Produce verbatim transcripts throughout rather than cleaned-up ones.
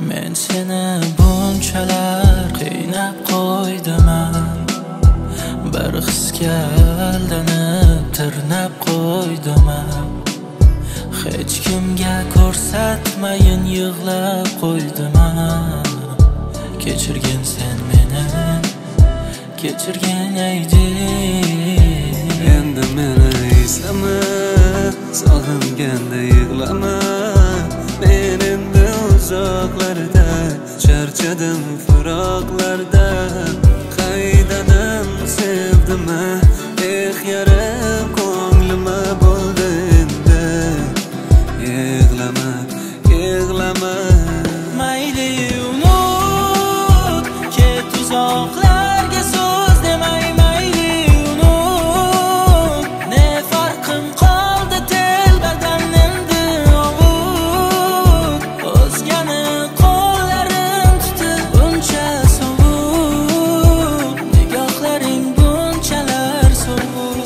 Men seni bunchalar qiynab qo'ydiman, bir hisga aldanib tirnab qo'ydiman. Hech kimga ko'rsatmayin yig'lab qo'ydiman. Kechirgin sen meni, kechirgin aydi. Endi meni eslama, sog'inganda yig'lama. Men endi uzoqlarda, charchadim firoqlardan. Qaydadan sevdim-a, eh yarim ko'nglima bo'ldi endi. Yig'lama, yig'lama. Mayli unut, ket uzoqlarga so'z demay. Mayli unut, ne farqim qoldi telbadan endi ovut. O'zgani qo'llarim tutib buncha sovuq, nigohlaring bunchalar sovuq.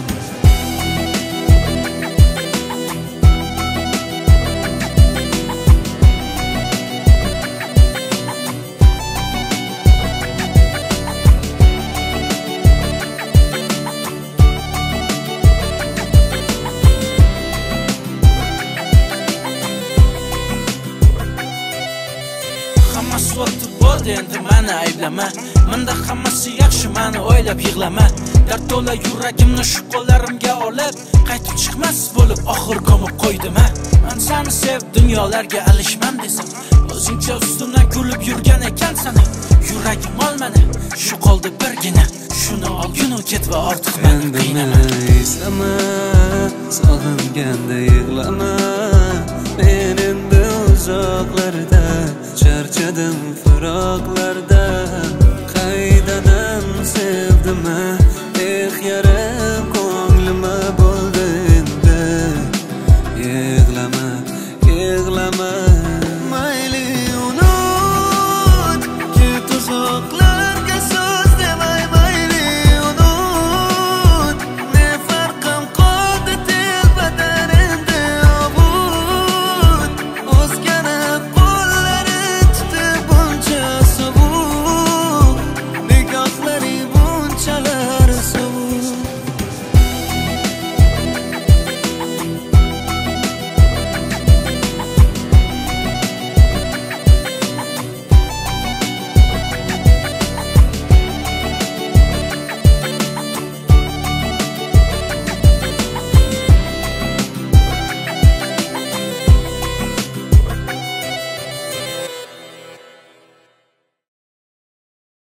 Hammasi o'tib bo'ldi, endi meni ayblama. Menda hammasi yaxshi, meni o'ylab yig'lama. Dard to'la yuragimni shu qo'llarimga olib, qaytib chiqmas bo'lib oxir ko'mib qo'ydim-a. Men seni sev, dunyolarga alishmam desam, o'zingcha ustimdan kulib yurgan ekansan. Yuragim ol meni, shu qoldi birgina. Shuni olginu ket va ortiq meni qiynama. Eslama, sog'inganda yig'lama. Men endi uzoqlarda, charchadim firoqlarda.